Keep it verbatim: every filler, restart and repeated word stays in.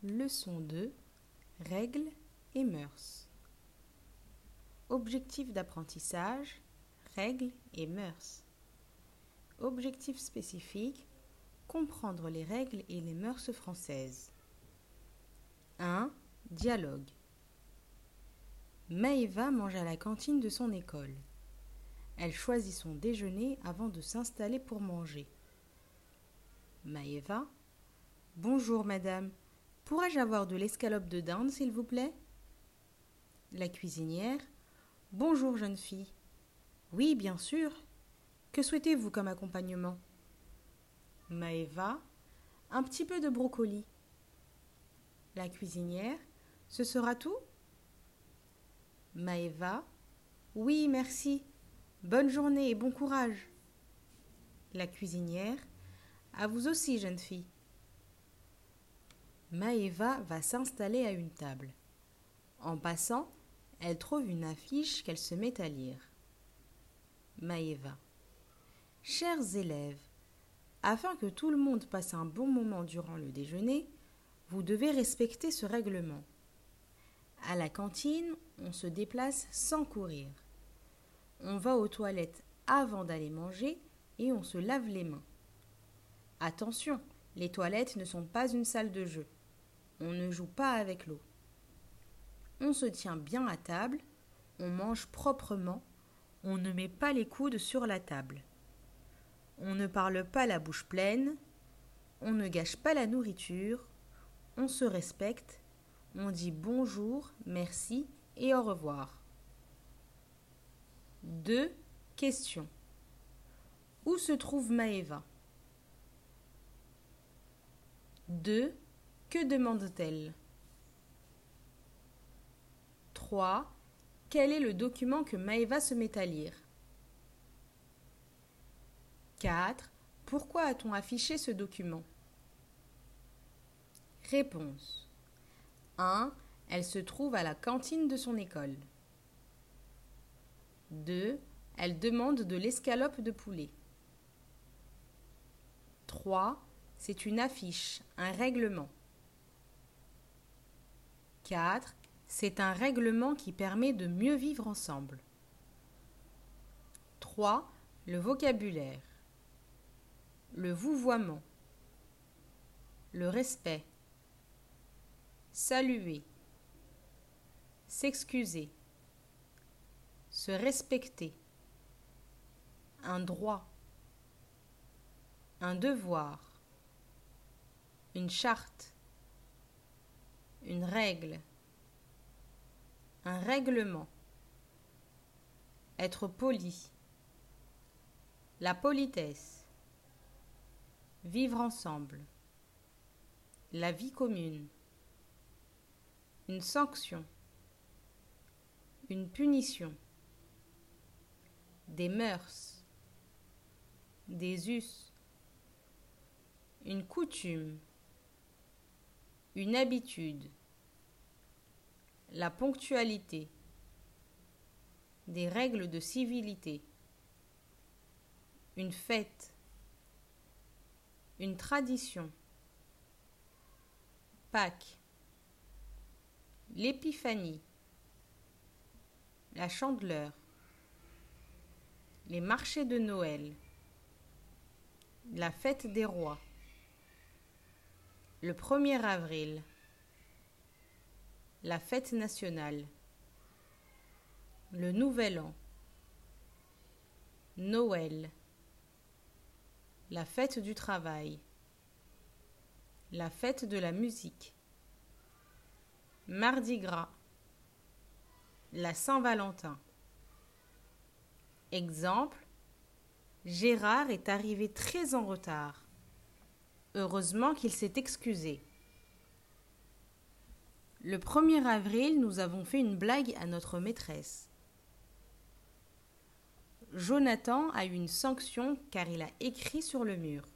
Leçon deux. Règles et mœurs. Objectif d'apprentissage, règles et mœurs. Objectif spécifique, comprendre les règles et les mœurs françaises. un. Dialogue. Maëva mange à la cantine de son école. Elle choisit son déjeuner avant de s'installer pour manger. Maëva. Bonjour madame, pourrais-je avoir de l'escalope de dinde s'il vous plaît? La cuisinière. Bonjour jeune fille. Oui, bien sûr. Que souhaitez-vous comme accompagnement? Maëva. Un petit peu de brocoli. La cuisinière. Ce sera tout? Maëva. Oui, merci. Bonne journée et bon courage. La cuisinière. À vous aussi, jeune fille. Maëva va s'installer à une table. En passant, elle trouve une affiche qu'elle se met à lire. Maëva. Chers élèves, afin que tout le monde passe un bon moment durant le déjeuner, vous devez respecter ce règlement. À la cantine, on se déplace sans courir. On va aux toilettes avant d'aller manger et on se lave les mains. Attention, les toilettes ne sont pas une salle de jeu. On ne joue pas avec l'eau. On se tient bien à table, on mange proprement, on ne met pas les coudes sur la table. On ne parle pas la bouche pleine, on ne gâche pas la nourriture, on se respecte, on dit bonjour, merci et au revoir. deux. Questions. Où se trouve Maëva? deux. Que demande-t-elle? trois. Quel est le document que Maëva se met à lire? quatre. Pourquoi a-t-on affiché ce document? Réponse. un. Elle se trouve à la cantine de son école. deux. Elle demande de l'escalope de poulet. trois. C'est une affiche, un règlement. quatre. C'est un règlement qui permet de mieux vivre ensemble. trois. Le vocabulaire. Le vouvoiement. Le respect. Saluer. S'excuser. Se respecter. Un droit. Un devoir. Une charte. Une règle. Un règlement. Être poli. La politesse. Vivre ensemble. La vie commune. Une sanction. Une punition. Des mœurs. Des us. Une coutume. Une habitude. La ponctualité. Des règles de civilité. Une fête. Une tradition. Pâques. L'épiphanie. La Chandeleur. Les marchés de Noël. La fête des rois. Le premier avril. La fête nationale. Le nouvel an. Noël. La fête du travail. La fête de la musique. Mardi gras. La Saint-Valentin. Exemple. Gérard est arrivé très en retard. Heureusement qu'il s'est excusé. Le premier avril, nous avons fait une blague à notre maîtresse. Jonathan a eu une sanction car il a écrit sur le mur.